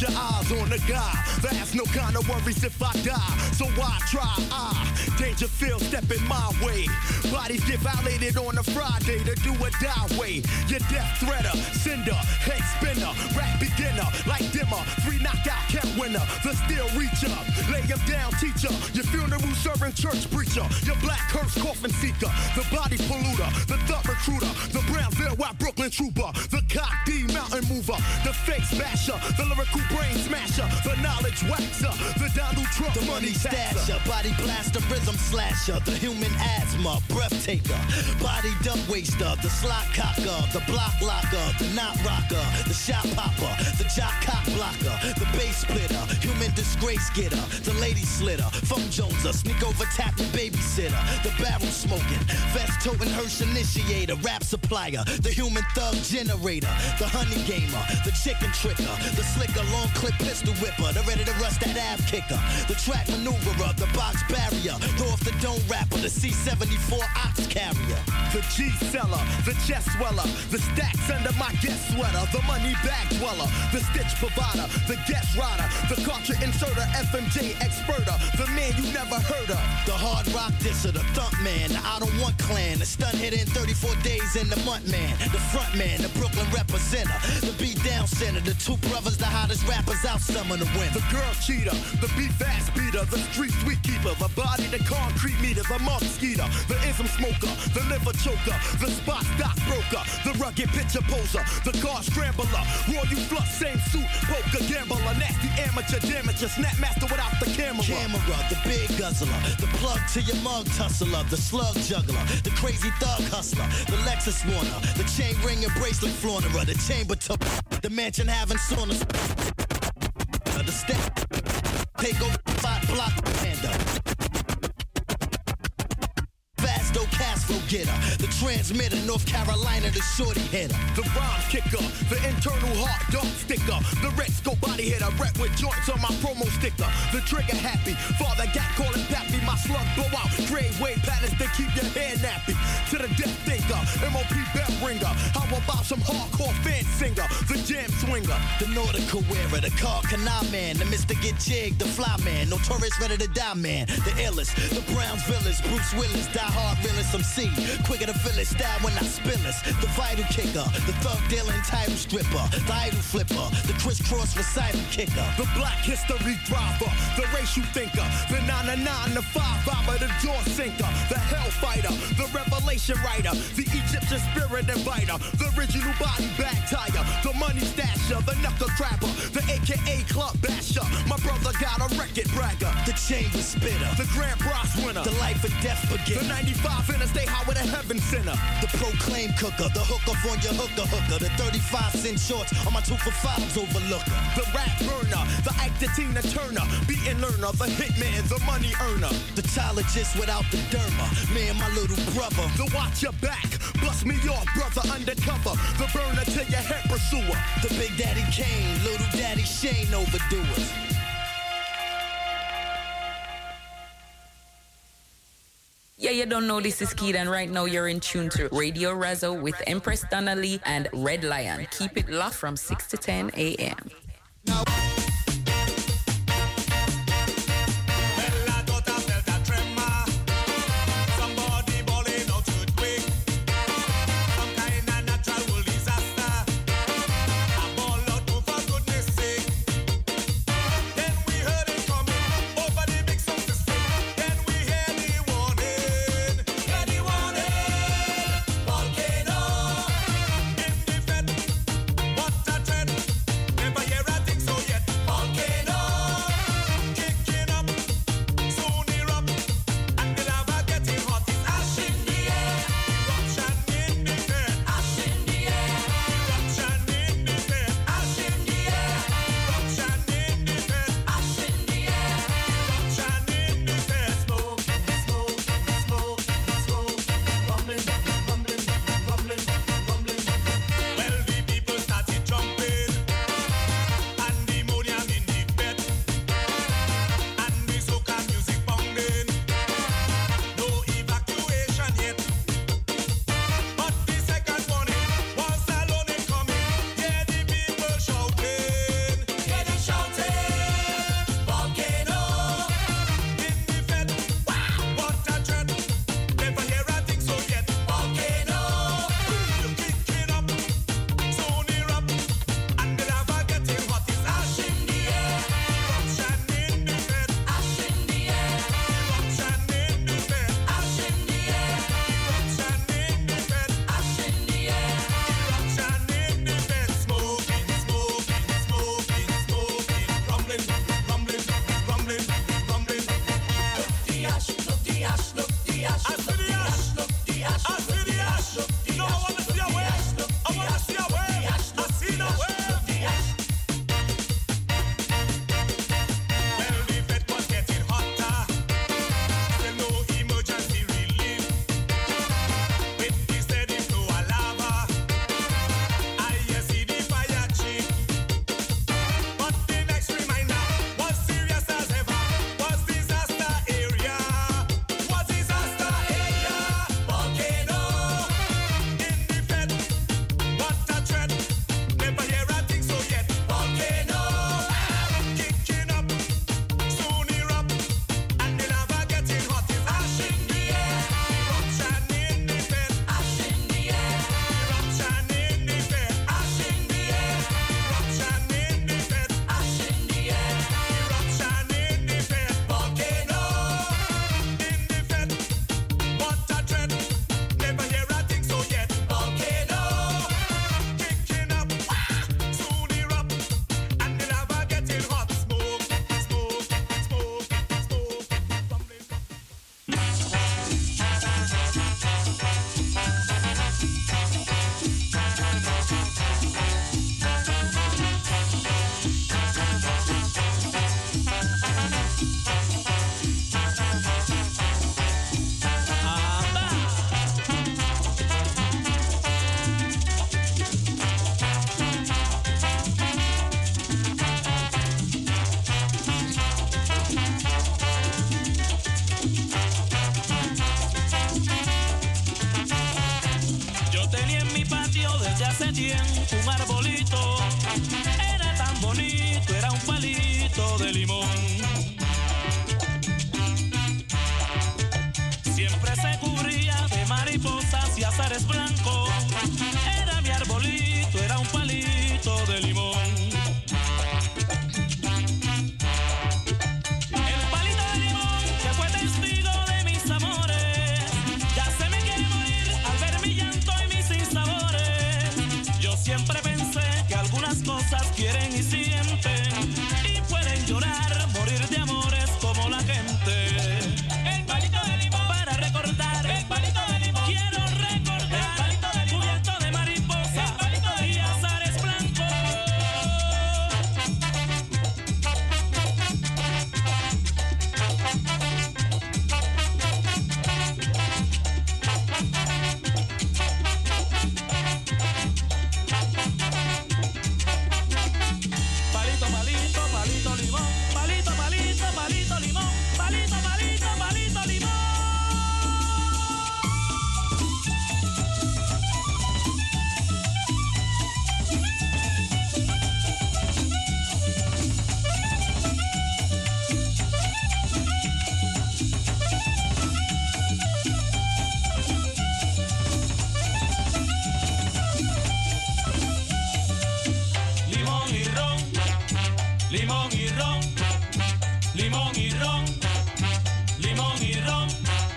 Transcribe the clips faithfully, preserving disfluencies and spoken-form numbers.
your eyes on the guy. There's no kind of worries if I die. So why try? I Dangerfield stepping my way. Bodies get violated on a Friday to do a die way. Your death threader, sender, head spinner, rap beginner, like dimmer, three knockout count winner, the steel reacher, lay him down teacher, your funeral serving church preacher, your black hearse coffin seeker, the body polluter, the thug recruiter, the Brownsville white Brooklyn trooper, the cock D mountain mover, the face smasher, the lyrical brain smasher, the knowledge waxer, the Donald Trump, the money stasher, body blaster, rhythm slasher, the human asthma, breath taker, body dump waster, the slot cocker, the block locker, the knot rocker, the shot popper, the jock cock blocker, the bass splitter, human disgrace getter, the lady slitter, phone joneser, sneak over tapping babysitter, the barrel smoking, vest toting hearse initiator, rap supplier, the human thug generator, the honey gamer, the chicken tricker, the slicker, long clip pistol whipper, the ready to rust that ab kicker, the track maneuverer, the box barrier, throw off the dome rapper, the C seventy-four ox carrier, the G seller, the chest sweller, the stacks under my guest sweater, the money bag dweller, the stitch provider, the guest rider, the cartridge inserter, F M J experter, the man you never heard of, the hard rock disser, the thump man, the I don't want clan, the stun hit in thirty-four days in the month man, the front man, the Brooklyn representer, the beat down center, the two brothers, the hottest rappers out summer to win, the girl cheater, the beat fast beater, the street sweet keeper, the body, the concrete meter, the mosquito, the ism smoker, the liver choker, the spot stock broker, the rugged picture poser, the car scrambler, raw you flush, same suit, poker gambler, nasty amateur damager, snap master without the camera. Camera, the big guzzler, the plug to your mug tussler, the slug juggler, the crazy thug hustler, the Lexus warner, the chain ring and bracelet flaunterer, the chamber to the mansion having saunas, the step, take over five block panda. Fasto Castro getter, the transmitter, North Carolina, the shorty hitter, the rhyme kicker, the internal heart dog sticker, the Rex go body hitter, rep with joints on my promo sticker, the trigger happy, father got calling pappy, my slug blow out, grade wave patterns to keep your hair nappy, to the death thinker, M O P bell ringer, how about some hardcore fan singer, the jam swinger, the nautical wearer, the car canal man, the Mister Get Jigged, the fly man, notorious ready to die man, the illest, the Brownsvillas, Bruce Willis, die hard realist M C, quicker to fill it style when I spill it, the vital kicker, the thug dealing title stripper, the idol flipper, the crisscross recital kicker, the black history driver, the racial thinker, the nine to nine, the five five, the jaw sinker, the hellfighter, the revelation writer, the Egyptian spirit inviter, the original body bag tire, the money stasher, the knuckle crabber, the A K A club basher, my brother got a record bragger, the chamber spitter, the grand prize winner, the life and death beginner, the ninety-five interstate highway to heaven center, the proclaim cooker, the hook up on your hooker hooker, the thirty-five cent shorts on my two for fives overlooker, the rap burner, the Ike to Tina Turner, beating learner, the hitman, the money earner, the tologist without the derma, me and my little brother, the watch your back, bust me off brother undercover, the burner to your head pursuer, the Big Daddy Kane, Little Daddy Shane overdoers. Yeah, you don't know this is Keith, and right now you're in tune to Radio Razo with Empress Donnelly and Red Lion. Keep it locked from six to ten a.m. Now Never hear azares blancos. Era mi arbolito, era un palito de limón. El palito de limón que fue testigo de mis amores, ya se me quiere morir al ver mi llanto y mis sinsabores. Yo siempre pensé que algunas cosas quieren y sienten y pueden llorar, morir de amores como la gente. El palito de limón para recordar, el palito de limón quiero recordar, el palito de limón cubierto de mariposa, el palito de y azares blancos. Palito, palito, palito, limón. Palito, palito, palito, limón. Palito, palito, palito, limón. Limón y ron, limón y ron, limón y ron, limón y ron.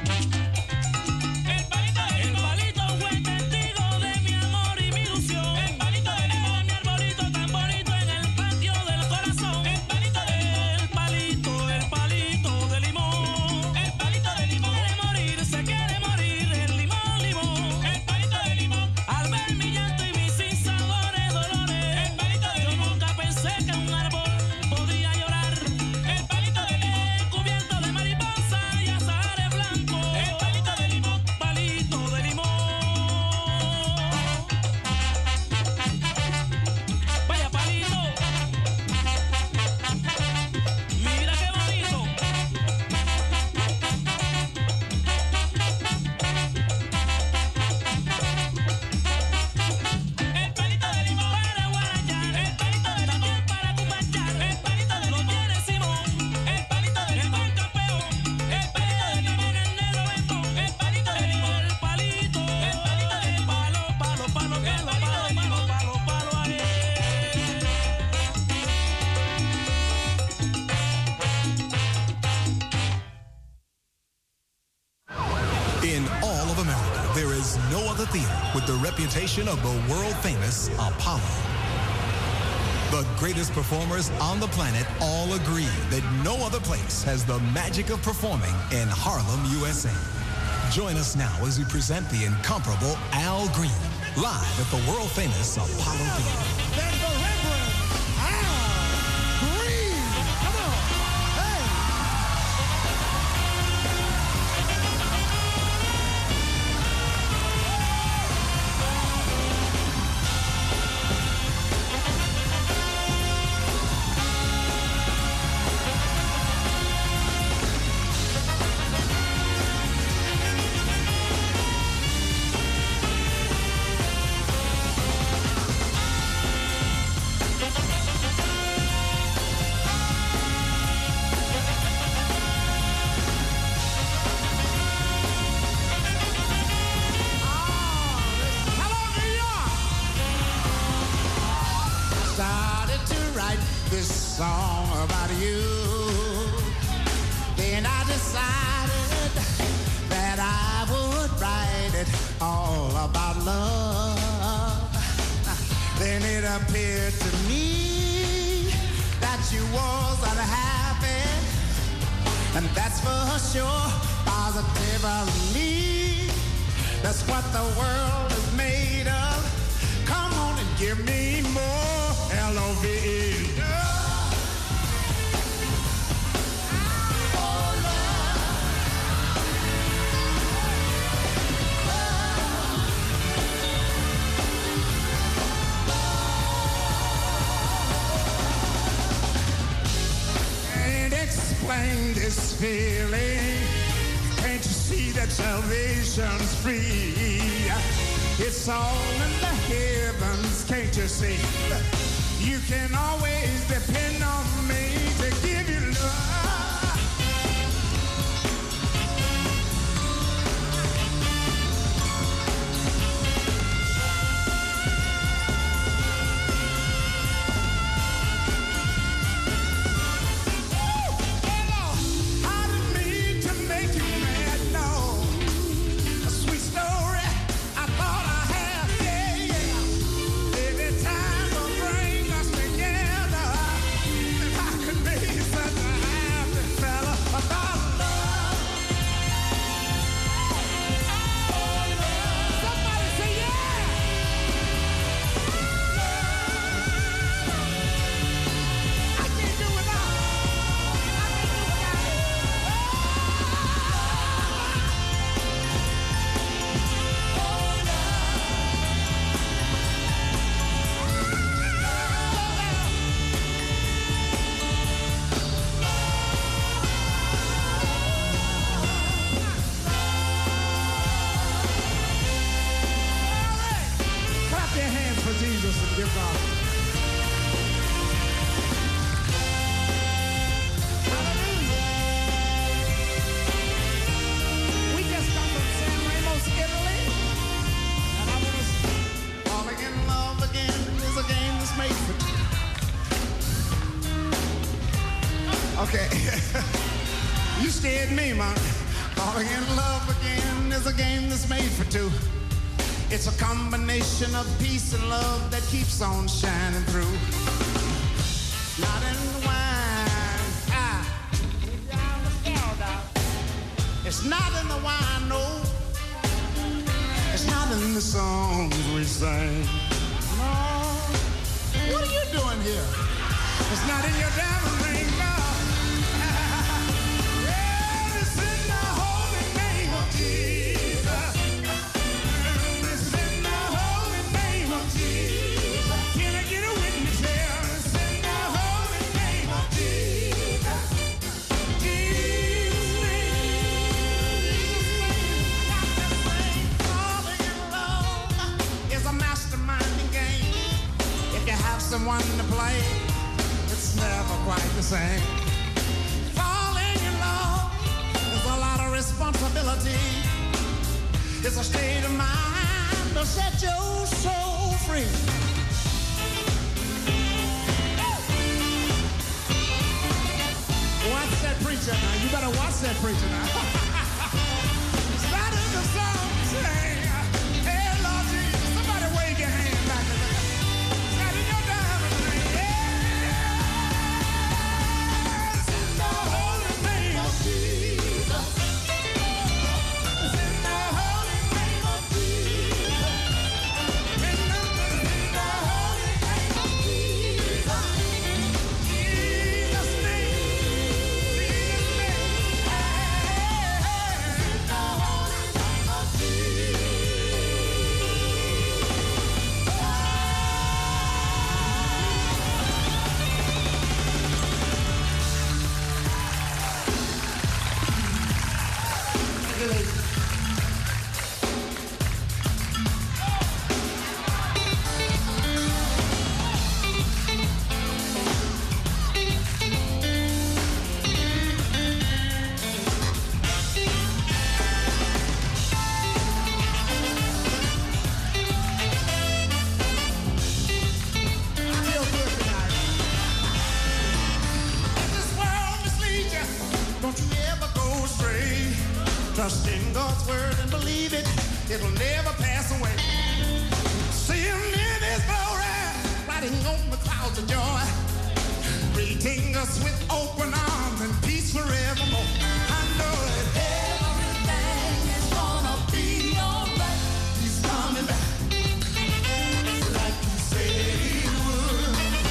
El palito de limón, el palito fue testigo de mi amor y mi ilusión. El palito de limón, mi arbolito tan bonito en el patio del corazón. El palito de limón, el palito, el palito de limón. El palito de limón quiere morir, se quiere morir. El limón, limón, el palito de limón. Al ver mi llanto y mis sinsabores dolores, el palito de limón. Yo nunca pensé que un árbol podía llorar. El palito de limón cubierto de mariposa y azares blancos. El palito de limón, palito de limón. Vaya palito, mira qué bonito. El palito de limón para guarachar, el palito de limón para cupachar, el palito de limón tiene Simón, el palito de limón el campeón, el palito de limón el negro bembón, el palito de limón el palito, el palito de limón palo, palo, palo, que lo palo, palo, palo, palo a él. In all of America, there is no other theater with the reputation of the world-famous Apollo. The greatest performers on the planet all agree that no other place has the magic of performing in Harlem, U S A. Join us now as we present the incomparable Al Green, live at the world-famous Apollo Theater. Started to write this song about you. Then I decided that I would write it all about love. Then it appeared to me that you was unhappy, and that's for sure positively. That's what the world is made of. Come on and give me more L O V E. Can't explain this feeling. Can't you see that salvation's free? It's all in the heavens, can't you see? You can always depend on me to give you love. me, man. Falling in love again is a game that's made for two. It's a combination of peace and love that keeps on shining through. Not in the wine, ah. It's not in the wine, no. It's not in the songs we sing. No. What are you doing here? It's not in your diamond ring, no. Yeah, it's in the holy name of Jesus. It's in the holy name of Jesus. Can I get a witness here? It's in the holy name of Jesus. Jesus' name. Falling in love is a masterminding game. If you have someone to play, it's never quite the same. Falling in love is a lot of responsibility. It's a state of mind to set your soul free. Watch that preacher now. You better watch that preacher now. It's not in the song saying, hey, Lord Jesus, somebody wave your hand back in there. It's not in your diamond ring. Yeah. It's in the holy name of Jesus. It's in the holy name of Jesus. Remember, it's in the holy name of Jesus. Jesus' name. Jesus' name. Hey, hey, hey. It's in the holy name of Jesus. Feel good tonight. If this world misleads you, don't you ever go astray. Trust in God's word and believe it. It'll never pass away. See him in his glory, riding on the clouds of joy, greeting us with open arms and peace forevermore. I know that everything is gonna be alright. He's coming back, like he said he would.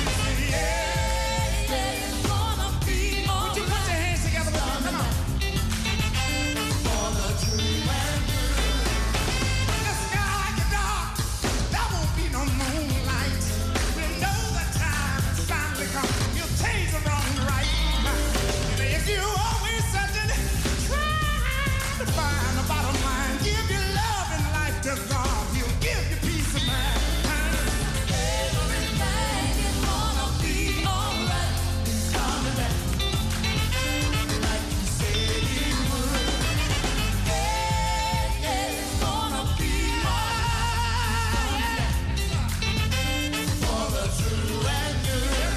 Yeah, it's gonna be alright. Would you put your hands together with me? Come on. For the true and good. When the sky gets dark, there won't be no moonlight. We know the time has finally come. You'll change the wrong right. And if you always searching, trying to find the bottom line, give your love and life to God. He'll give you peace of mind. Everything is gonna be alright. He's coming back, like he said he would. Yeah, yeah, it's gonna be alright. For the true and good.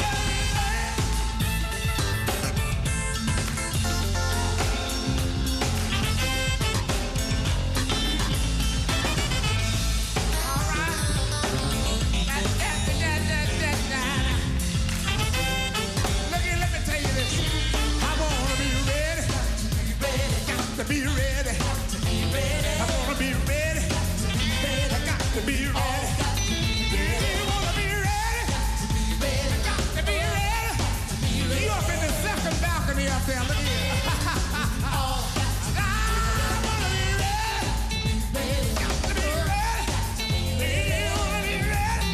Look here, let me tell you this. I wanna be ready. Got to be ready. I wanna be ready. I got to be ready. You wanna be ready? Got to be ready. You up in the second balcony up there. Look here. I wanna be ready. Got to be ready. You wanna be ready?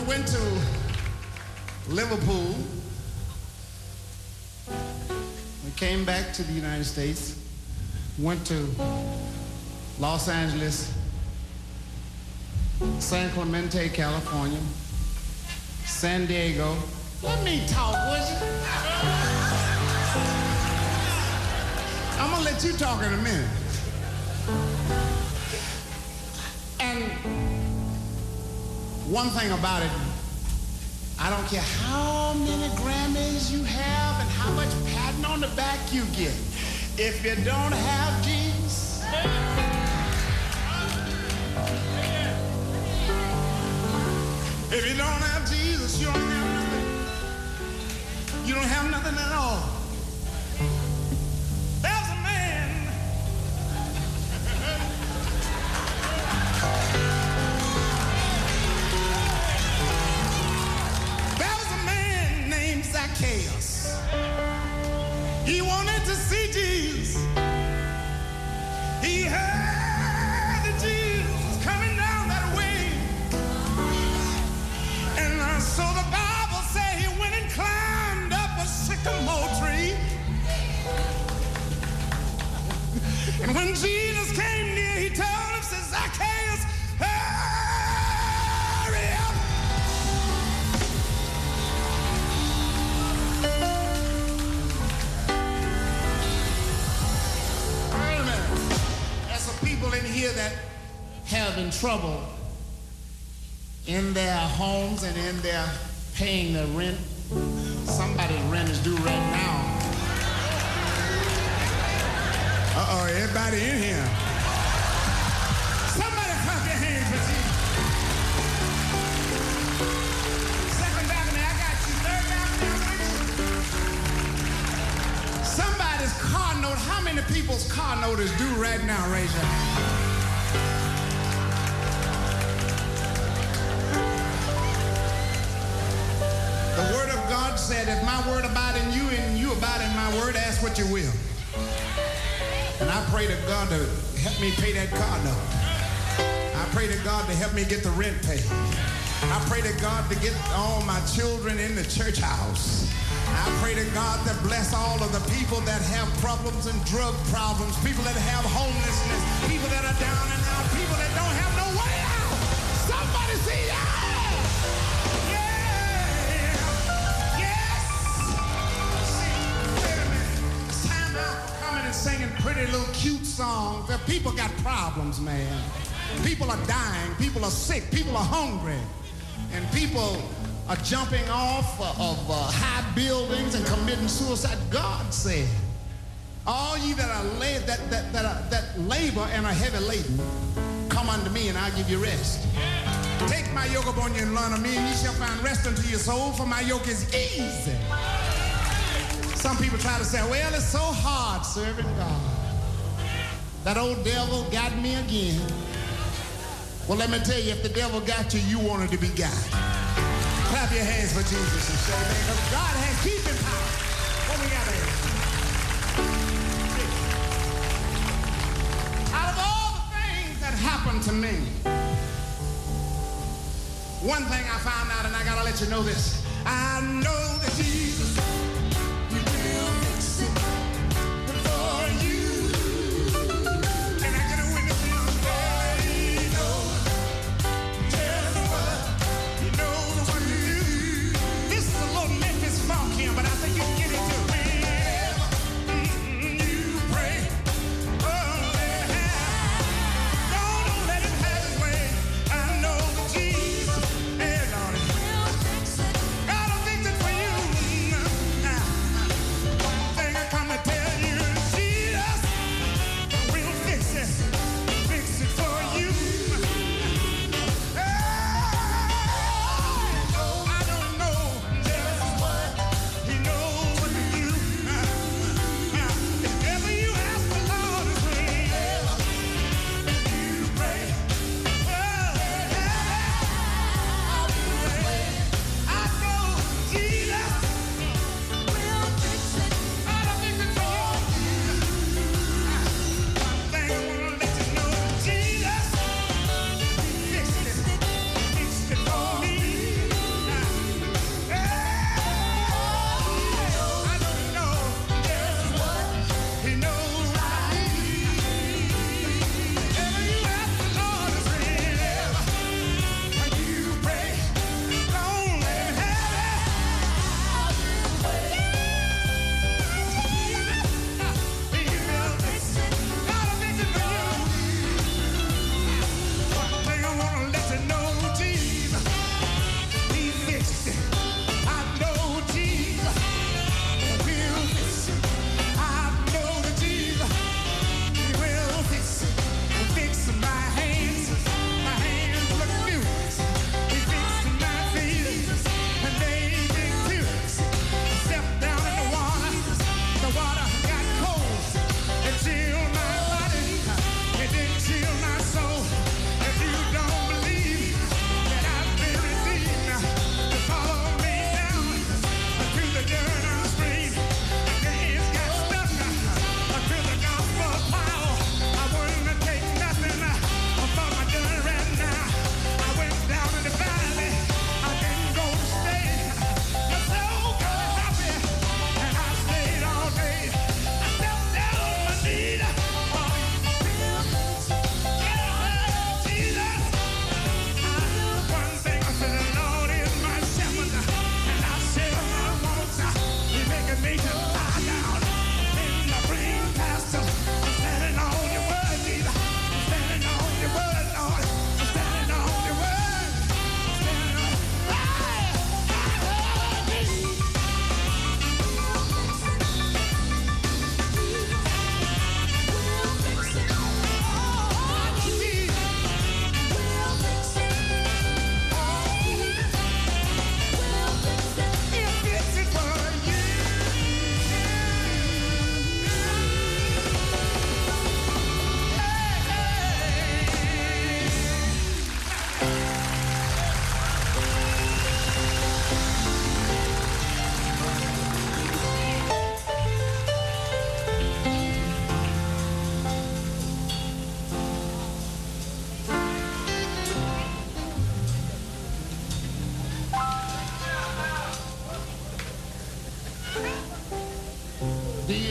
went to Liverpool. We came back to the United States. Went to Los Angeles, San Clemente, California, San Diego. Let me talk, would you? I'm gonna let you talk in a minute. And one thing about it, I don't care how many Grammys you have and how much patting on the back you get. If you don't have Jesus, if you don't have Jesus, you don't have nothing. You don't have nothing at all. There's a man. There was a man named Zacchaeus. He wanted to see Jesus. He heard that Jesus was coming down that way. And uh, so the Bible says he went and climbed up a sycamore tree. And when Jesus came near, he told him, says, Zacchaeus, hurry up. Wait a minute. There's some people in here that having trouble in their homes and in their paying their rent. Somebody's rent is due right now. Uh-oh, everybody in here. Somebody clap your hands for Jesus. Second balcony, I got you. Third balcony, I got you. Somebody's car note, how many people's car note is due right now? Raise your hand. The word of God said, if my word abide in you and you abide in my word, ask what you will. And I pray to God to help me pay that car note. I pray to God to help me get the rent paid. I pray to God to get all my children in the church house. I pray to God to bless all of the people that have problems and drug problems, people that have homelessness, people that are down and out, people that don't have no way out. Somebody say, yeah! Singing pretty little cute songs. The people got problems, man. People are dying. People are sick. People are hungry. And people are jumping off of uh, high buildings and committing suicide. God said, all ye that are la- that that that, are, that labor and are heavy laden, come unto me and I'll give you rest. Take my yoke upon you and learn of me, and ye shall find rest unto your soul, for my yoke is easy. Some people try to say, well, it's so hard serving God. That old devil got me again. Well, let me tell you, if the devil got you, you wanted to be God. Clap your hands for Jesus and say, man, because God has keeping power. What we got there? Out of all the things that happened to me, one thing I found out, and I got to let you know this. I know that Jesus...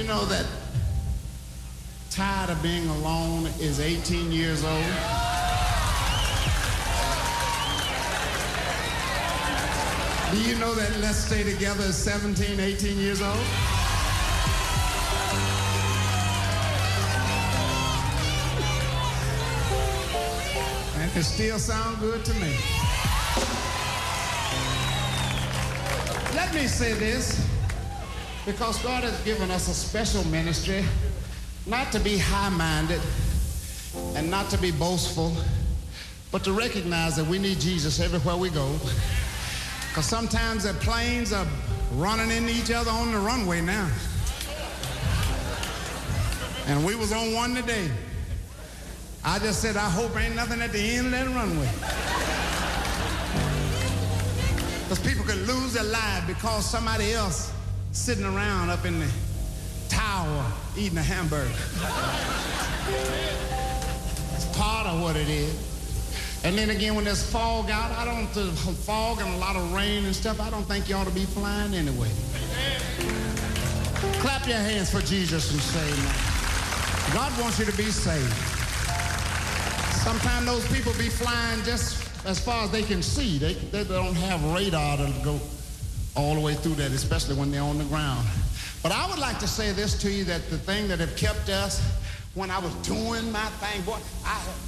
know that Tired of Being Alone is eighteen years old? Do you know that Let's Stay Together is seventeen, eighteen years old? And it still sound good to me. Let me say this, because God has given us a special ministry, not to be high-minded and not to be boastful, but to recognize that we need Jesus everywhere we go. Because sometimes the planes are running into each other on the runway now. And we was on one today. I just said, I hope ain't nothing at the end of that runway. Because people could lose their life because somebody else sitting around up in the tower eating a hamburger. It's part of what it is. And then again, when there's fog out, I don't, the fog and a lot of rain and stuff, I don't think you ought to be flying anyway. Clap your hands for Jesus and say amen. God wants you to be saved. Sometimes those people be flying just as far as they can see. They, they don't have radar to go all the way through that, especially when they're on the ground. But I would like to say this to you, that the thing that have kept us, when I was doing my thing, boy, I had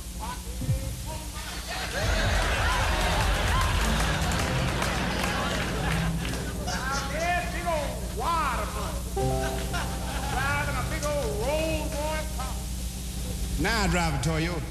big old waterfront. Driving a big old Rolls Royce car. Now I drive a Toyota.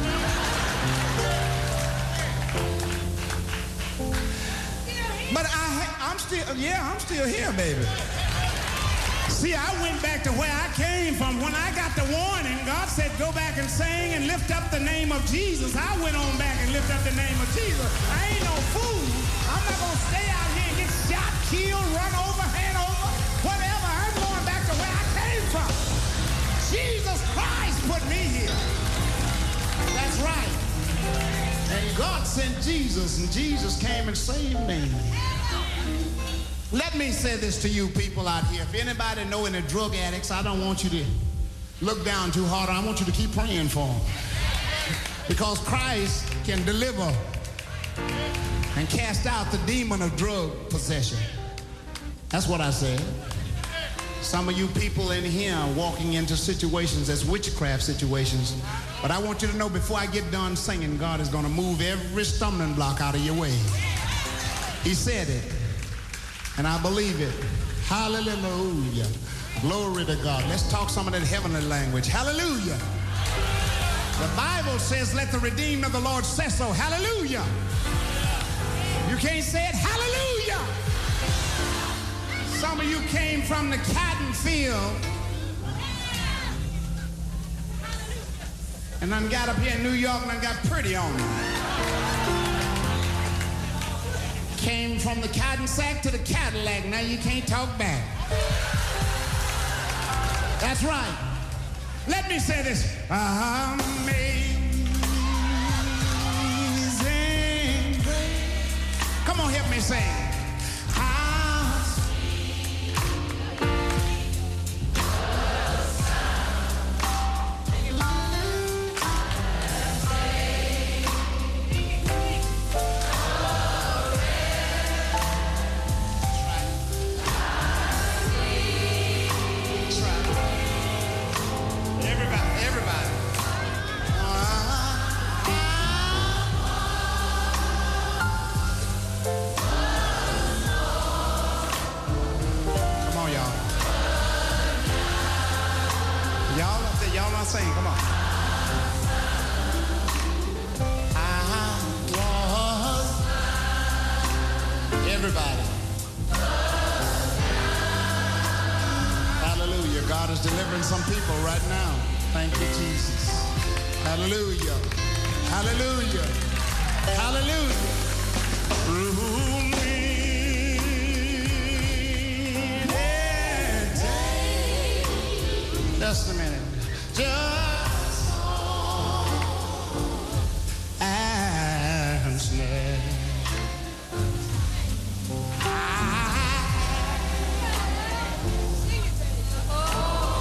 But I, I'm still, yeah, I'm still here, baby. See, I went back to where I came from. When I got the warning, God said, go back and sing and lift up the name of Jesus. I went on back and lift up the name of Jesus. I ain't no fool. I'm not going to stay out here and get shot, killed, run over, hand over, whatever. I'm going back to where I came from. Jesus Christ put me here. That's right. And God sent Jesus, and Jesus came and saved me. Let me say this to you people out here. If anybody know any drug addicts, I don't want you to look down too hard. I want you to keep praying for them. Because Christ can deliver and cast out the demon of drug possession. That's what I said. Some of you people in here are walking into situations that's witchcraft situations. But I want you to know, before I get done singing, God is going to move every stumbling block out of your way. He said it. And I believe it. Hallelujah. Glory to God. Let's talk some of that heavenly language. Hallelujah. The Bible says, let the redeemed of the Lord say so. Hallelujah. You can't say it. Hallelujah. Some of you came from the cotton field and done got up here in New York and done got pretty on you. Came from the cotton sack to the Cadillac. Now you can't talk back. That's right. Let me say this. Amazing grace. Come on, help me sing. How sweet the Sing, come on. I was everybody. Hallelujah. God is delivering some people right now. Thank you, Jesus. Hallelujah. Hallelujah. Hallelujah. Through me, just a minute. Just and snare. I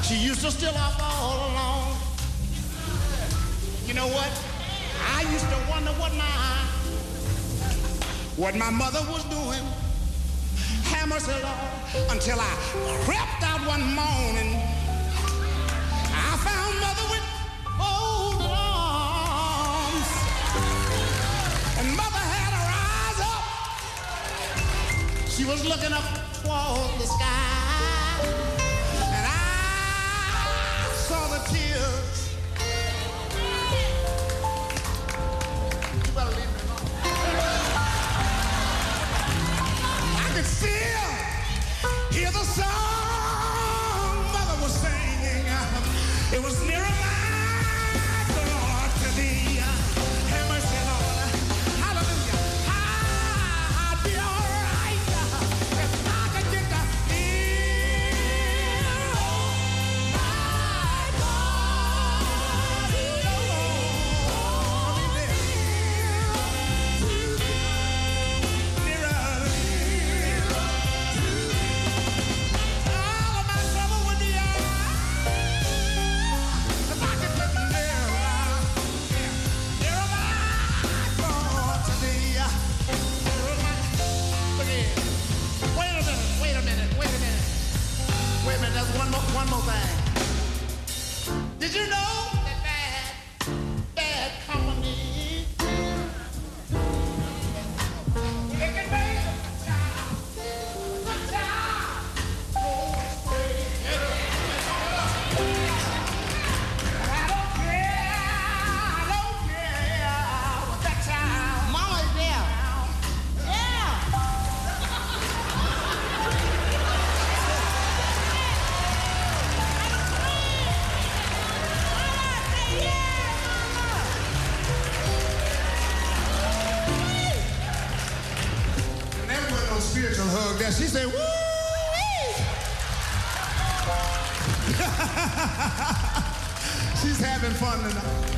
She used to steal off all alone. You know what? I used to wonder what my what my mother was doing. Have mercy, Lord, until I crept out one morning. I found mother with open arms, and mother had her eyes up. She was looking up toward the sky, and I saw the tears. You better leave me alone. I could still hear the song mother was singing. It was nearer my door to thee. Have mercy, Lord. Hallelujah. I'd be all right if I could get the ear of my God. All of my trouble would be all right if I could get nearer, nearer my God to thee. Nearer my- Look here. Wait a minute, wait a minute, wait a minute. Wait a minute, there's one more, one more thing. Did you know that bad, bad company, it can make a child, a child go astray. I don't care, I don't care what that child. Mama is there. Yeah. And that wasn't no spiritual hug there. She said, woo! She's having fun tonight.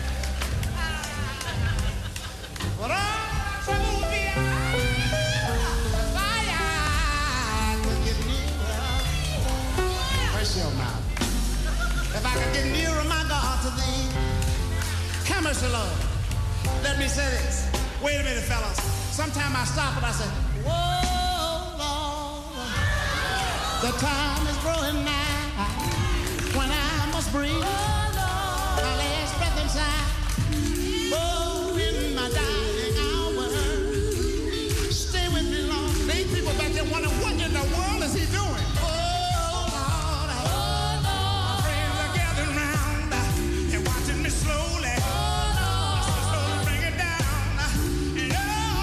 But all trouble will be out if I could get nearer. Where's your mouth? If I could get nearer, my God, to thee. Have mercy, Lord. Let me say this. Wait a minute, fellas. Sometime I stop and I say, whoa, Lord, the time is growing nigh when I must breathe my last breath inside. Oh, in my dying hour, stay with me, Lord. These people back there wondering, what in the world is he doing? Oh, Lord, oh, Lord. Friends are gathering round and watching me slowly. Slowly bring it down. And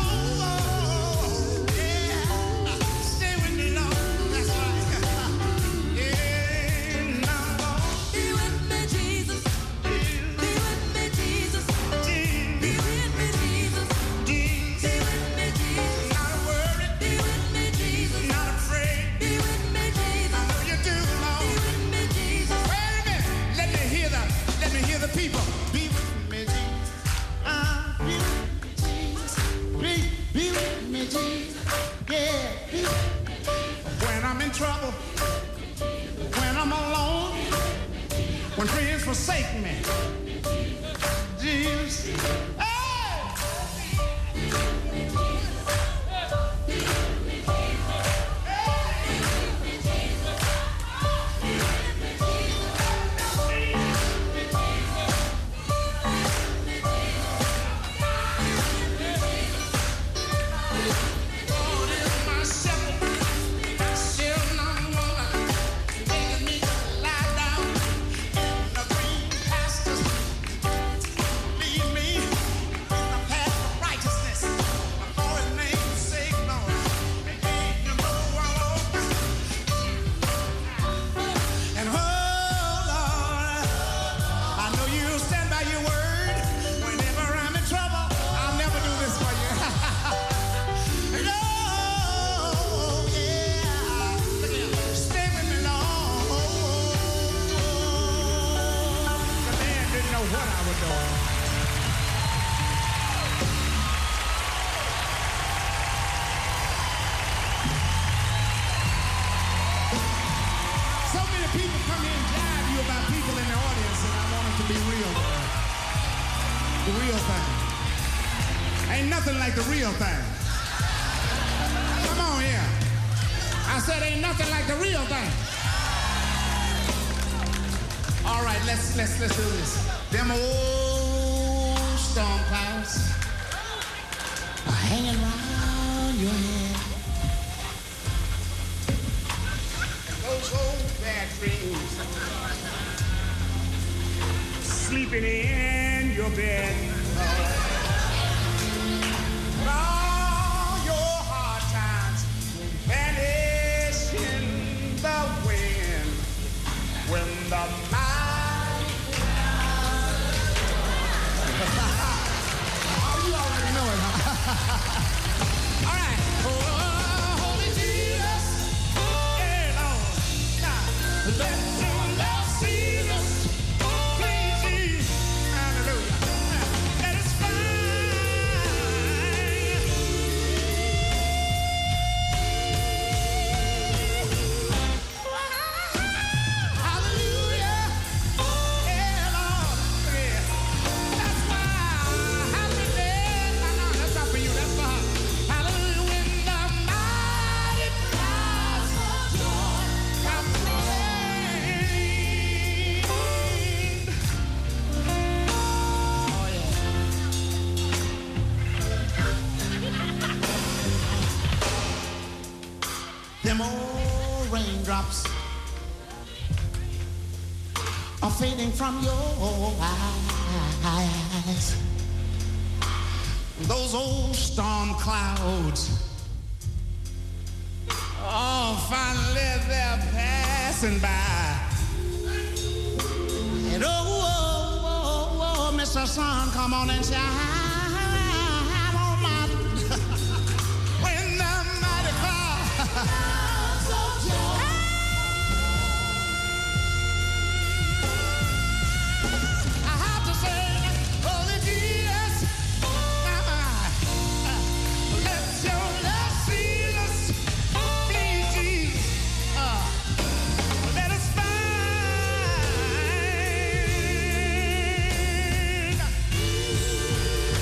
oh, yeah, stay with me, Lord. That's right. Yeah, now, Lord. Be with me, Jesus. Be with me, Jesus. Be with me, Jesus. Be with me, Jesus. Not worried, Be with me, Jesus. not afraid. Be with me, I Jesus. know you do, Be Lord. with me, Jesus. Wait a minute. Let me hear the, let me hear the people. Be with me, Jesus. Ah, be with me, Jesus. Be, be with me, Jesus. Yeah, be with me. When I'm in trouble, when I'm alone, when friends forsake me, Jesus. Hey! God is my shepherd, still not one, making me lie down in the green pastures. Lead me the real thing. Ain't nothing like the real thing. Come on here. I said ain't nothing like the real thing. All right, let's let's let's do this. Them old storm clouds are hanging around your head. Those old bad dreams sleeping in your bed. But all your hard times vanish in the wind when the mind. Oh, you already know it, huh? All right. Oh, Holy Jesus. Yeah, Lord. Now, let your love see us. Please, Jesus. Hallelujah. Let us find. Hallelujah. Yeah, Lord. Yeah. That's why happiness. No, no, that's not for you. That's for her. Hallelujah. When the mighty clouds of joy come rolling. Oh, yeah. Them old raindrops are fading from your eyes. Those old storm clouds, oh, finally they're passing by. And oh, oh, oh, oh, Mister Sun, come on and shine on my when the mighty clouds of joy. I have to say, Holy Jesus, let your love see us. Please, Jesus, uh, let us find.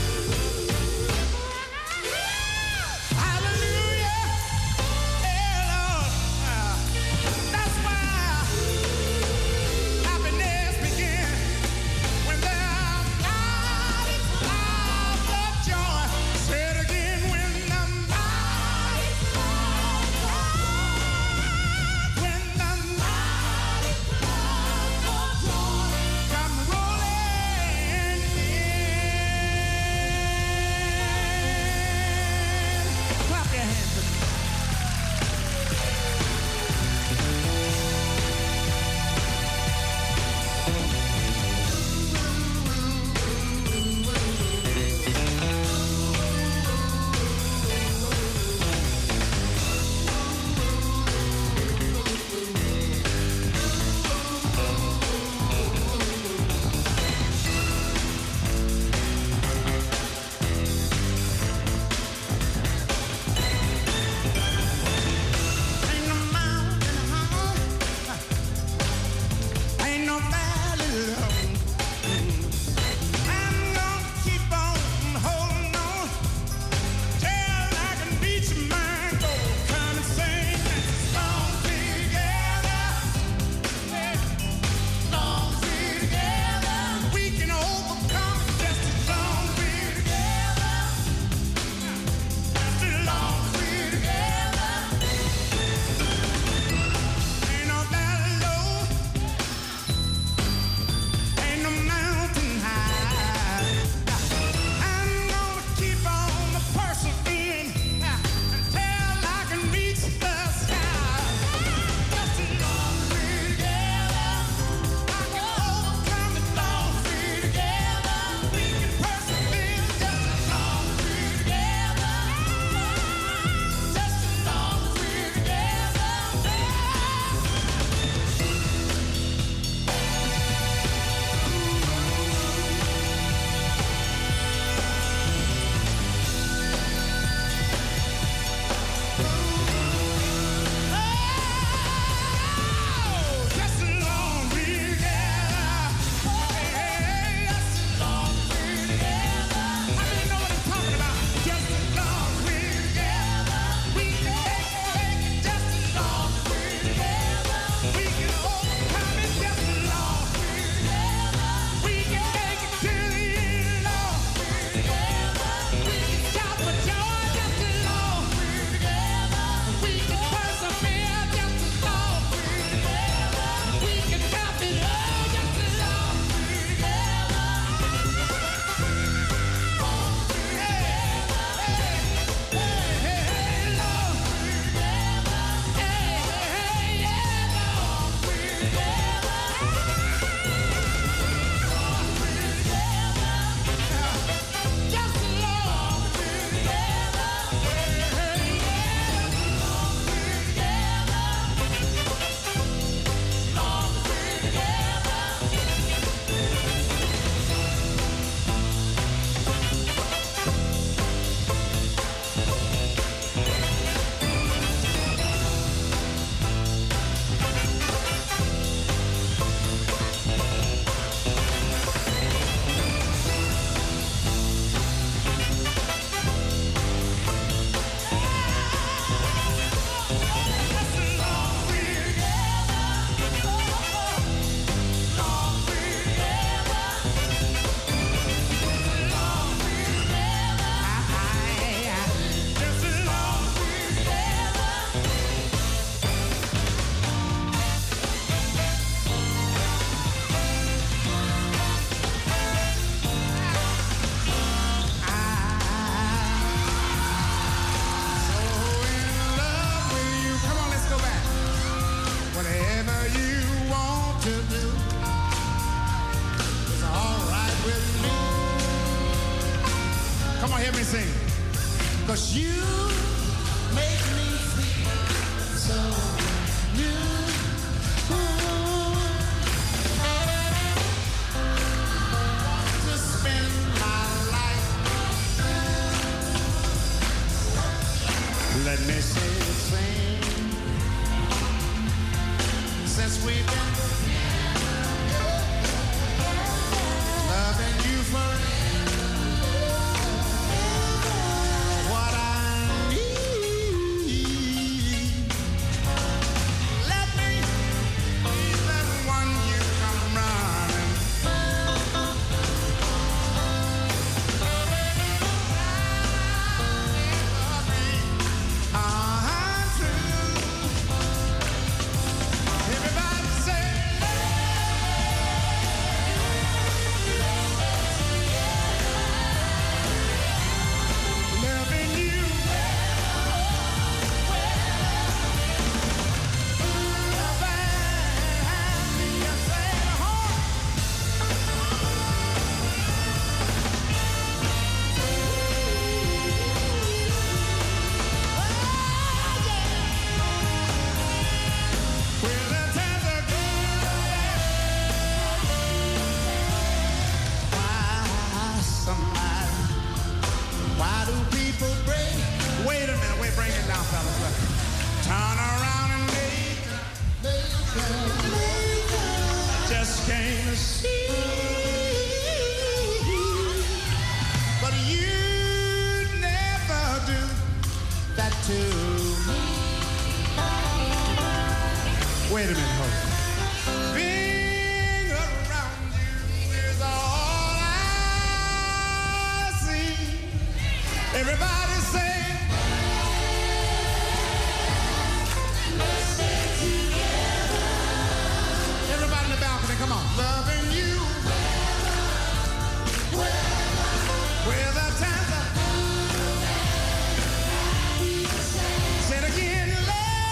'cause you make me feel so new. To spend my life. Let me say the same. Since we've been loving you forever. What I need. Let me be that one you come running. I'm true. Everybody say loving you. Why do people break? Wait a minute, wait, bring it down, fellas. Turn around and make just can't see. But you never do that to me. Wait a minute, hold on. Being around you is all I see. Everybody say, everybody in the balcony, come on. Loving you. Where the times are. Say it again, love.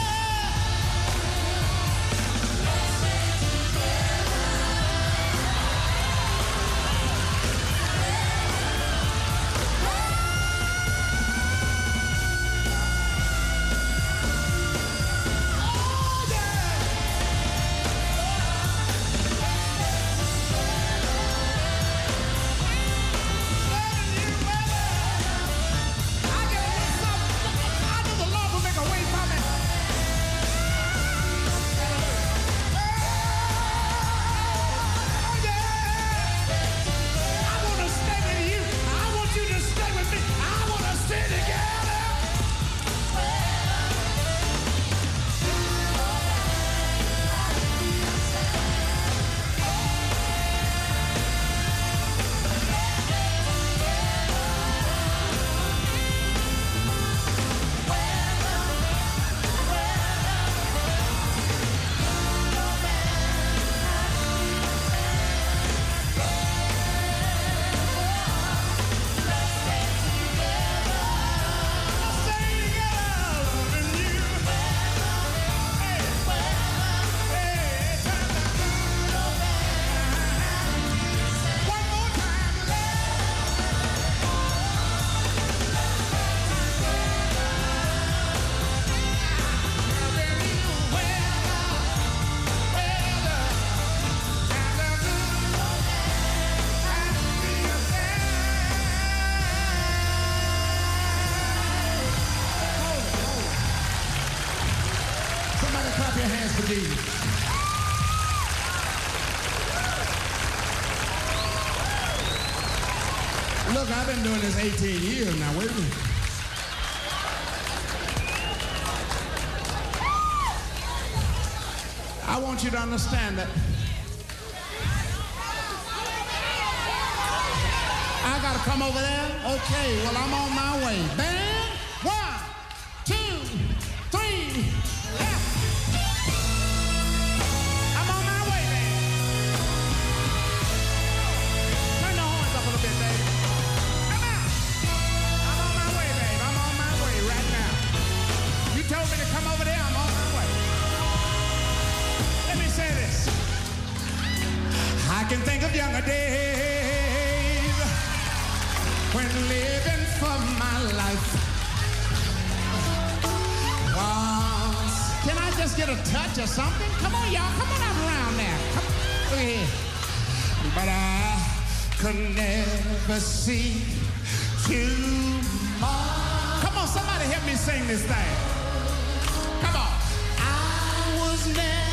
Clap your hands for these. Look, I've been doing this eighteen years now. Wait a minute. I want you to understand that I gotta come over there. Okay, well, I'm on my way. Band, one, two, three. Told me to come over there, I'm on my way. Let me say this. I can think of younger days when living for my life just get a touch or something? Come on, y'all. Come on out around there. Come on. Look here. But I could never see tomorrow. Come on, somebody help me sing this thing. Come on. I was never